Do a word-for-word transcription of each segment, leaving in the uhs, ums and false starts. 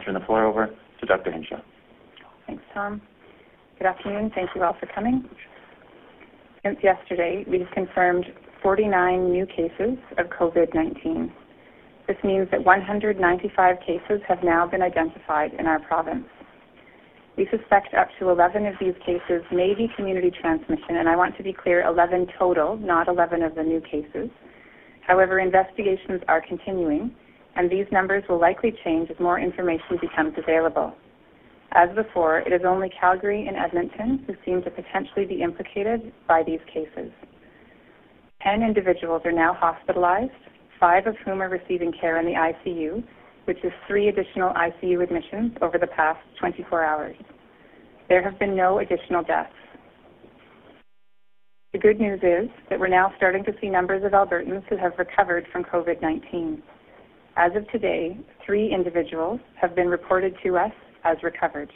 turn the floor over to Doctor Hinshaw. Thanks, Tom. Good afternoon. Thank you all for coming. Since yesterday, we've confirmed forty-nine new cases of COVID nineteen. This means that one hundred ninety-five cases have now been identified in our province. We suspect up to eleven of these cases may be community transmission, and I want to be clear, eleven total, not eleven of the new cases. However, investigations are continuing, and these numbers will likely change as more information becomes available. As before, it is only Calgary and Edmonton who seem to potentially be implicated by these cases. Ten individuals are now hospitalized, five of whom are receiving care in the I C U, which is three additional I C U admissions over the past twenty-four hours. There have been no additional deaths. The good news is that we're now starting to see numbers of Albertans who have recovered from COVID nineteen. As of today, three individuals have been reported to us as recovered.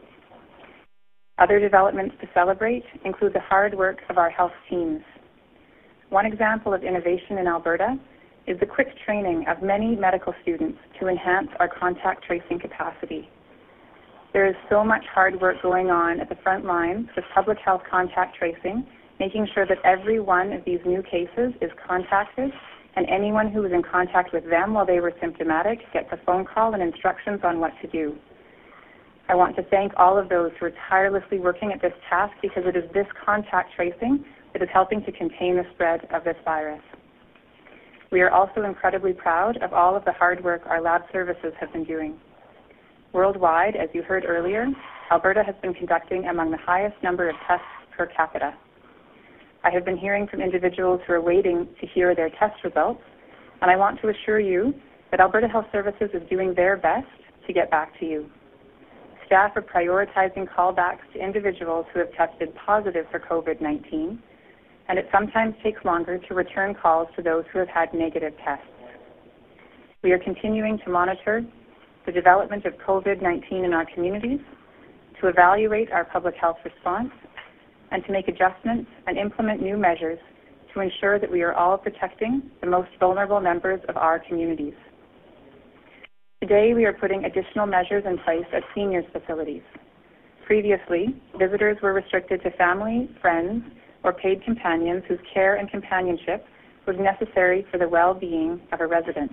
Other developments to celebrate include the hard work of our health teams. One example of innovation in Alberta is the quick training of many medical students to enhance our contact tracing capacity. There is so much hard work going on at the front lines with public health contact tracing, making sure that every one of these new cases is contacted and anyone who was in contact with them while they were symptomatic gets a phone call and instructions on what to do. I want to thank all of those who are tirelessly working at this task because it is this contact tracing that is helping to contain the spread of this virus. We are also incredibly proud of all of the hard work our lab services have been doing. Worldwide, as you heard earlier, Alberta has been conducting among the highest number of tests per capita. I have been hearing from individuals who are waiting to hear their test results, and I want to assure you that Alberta Health Services is doing their best to get back to you. Staff are prioritizing callbacks to individuals who have tested positive for COVID nineteen, and it sometimes takes longer to return calls to those who have had negative tests. We are continuing to monitor the development of COVID nineteen in our communities, to evaluate our public health response, and to make adjustments and implement new measures to ensure that we are all protecting the most vulnerable members of our communities. Today, we are putting additional measures in place at seniors' facilities. Previously, visitors were restricted to family, friends, or paid companions whose care and companionship was necessary for the well-being of a resident.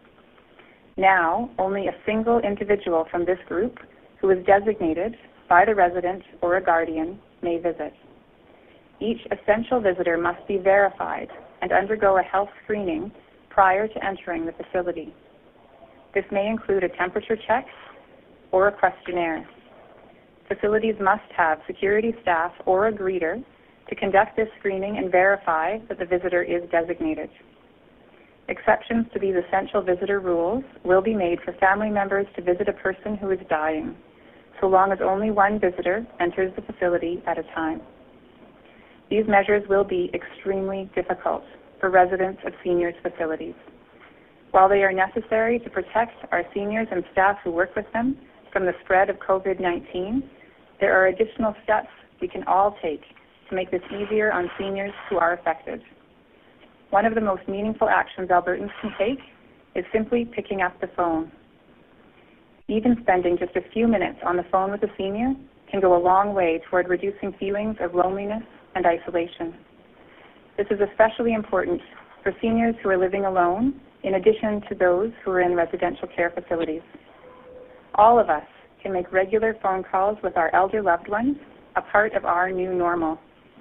Now, only a single individual from this group who is designated by the resident or a guardian may visit. Each essential visitor must be verified and undergo a health screening prior to entering the facility. This may include a temperature check or a questionnaire. Facilities must have security staff or a greeter to conduct this screening and verify that the visitor is designated. Exceptions to these essential visitor rules will be made for family members to visit a person who is dying, so long as only one visitor enters the facility at a time. These measures will be extremely difficult for residents of seniors' facilities. While they are necessary to protect our seniors and staff who work with them from the spread of COVID nineteen, there are additional steps we can all take to make this easier on seniors who are affected. One of the most meaningful actions Albertans can take is simply picking up the phone. Even spending just a few minutes on the phone with a senior can go a long way toward reducing feelings of loneliness and isolation. This is especially important for seniors who are living alone, in addition to those who are in residential care facilities. All of us can make regular phone calls with our elder loved ones a part of our new normal.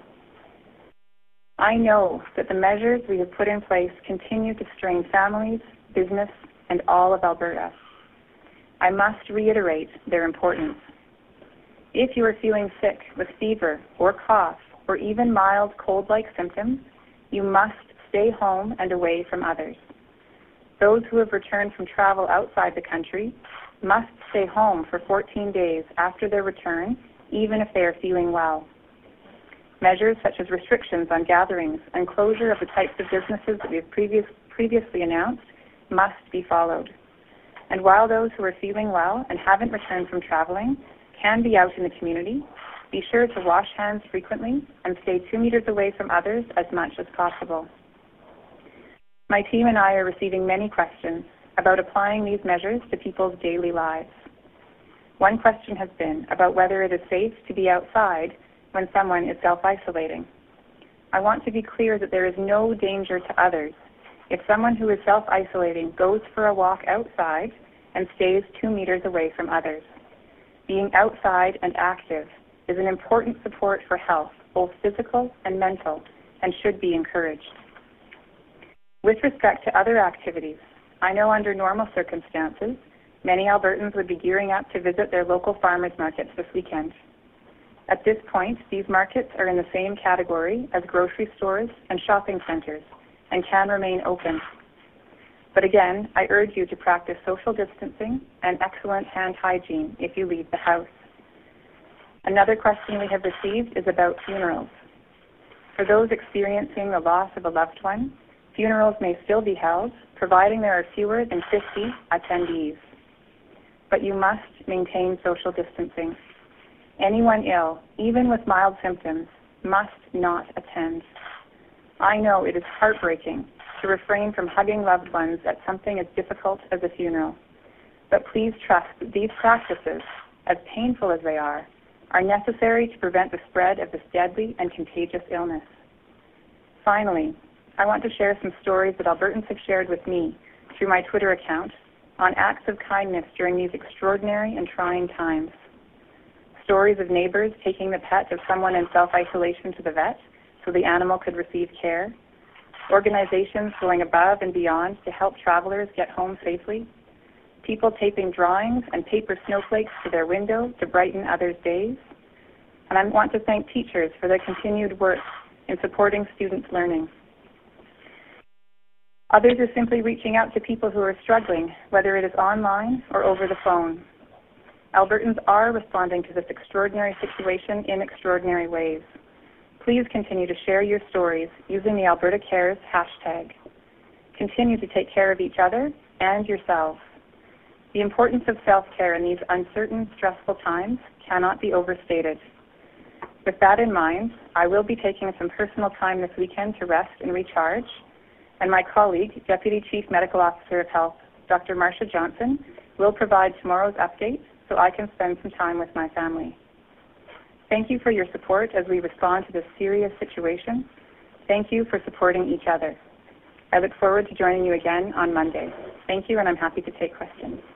I know that the measures we have put in place continue to strain families, business, and all of Alberta. I must reiterate their importance. If you are feeling sick with fever or cough or even mild cold-like symptoms, you must stay home and away from others. Those who have returned from travel outside the country must stay home for fourteen days after their return, even if they are feeling well. Measures such as restrictions on gatherings and closure of the types of businesses that we have previous, previously announced must be followed. And while those who are feeling well and haven't returned from traveling can be out in the community, be sure to wash hands frequently and stay two meters away from others as much as possible. My team and I are receiving many questions about applying these measures to people's daily lives. One question has been about whether it is safe to be outside when someone is self-isolating. I want to be clear that there is no danger to others if someone who is self-isolating goes for a walk outside and stays two meters away from others. Being outside and active is an important support for health, both physical and mental, and should be encouraged. With respect to other activities, I know under normal circumstances, many Albertans would be gearing up to visit their local farmers markets this weekend. At this point, these markets are in the same category as grocery stores and shopping centres and can remain open. But again, I urge you to practice social distancing and excellent hand hygiene if you leave the house. Another question we have received is about funerals. For those experiencing the loss of a loved one, funerals may still be held, providing there are fewer than fifty attendees. But you must maintain social distancing. Anyone ill, even with mild symptoms, must not attend. I know it is heartbreaking to refrain from hugging loved ones at something as difficult as a funeral. But please trust that these practices, as painful as they are, are necessary to prevent the spread of this deadly and contagious illness. Finally, I want to share some stories that Albertans have shared with me through my Twitter account on acts of kindness during these extraordinary and trying times. Stories of neighbors taking the pet of someone in self-isolation to the vet so the animal could receive care, organizations going above and beyond to help travelers get home safely, people taping drawings and paper snowflakes to their window to brighten others' days. And I want to thank teachers for their continued work in supporting students' learning. Others are simply reaching out to people who are struggling, whether it is online or over the phone. Albertans are responding to this extraordinary situation in extraordinary ways. Please continue to share your stories using the Alberta Cares hashtag. Continue to take care of each other and yourselves. The importance of self-care in these uncertain, stressful times cannot be overstated. With that in mind, I will be taking some personal time this weekend to rest and recharge, and my colleague, Deputy Chief Medical Officer of Health, Doctor Marsha Johnson, will provide tomorrow's update so I can spend some time with my family. Thank you for your support as we respond to this serious situation. Thank you for supporting each other. I look forward to joining you again on Monday. Thank you, and I'm happy to take questions.